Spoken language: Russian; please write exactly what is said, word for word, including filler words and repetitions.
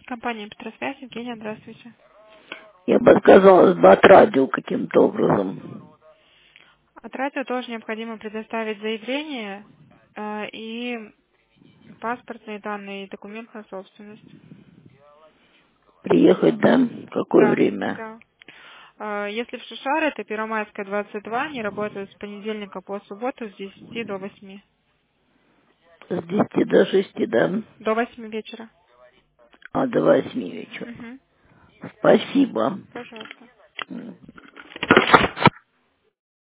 Компания Петросвязь, Евгения, здравствуйте. Я бы отказалась бы от радио каким-то образом. От радио тоже необходимо предоставить заявление э, и паспортные данные, и документ на собственность. Приехать, да? Какое Да, время? да. Э, Если в Шишар, это Первомайская, двадцать два, они работают с понедельника по субботу с десяти до восьми. С десяти до шести, да? До восьми вечера. А до восьми вечера. Угу. Спасибо. Пожалуйста. М.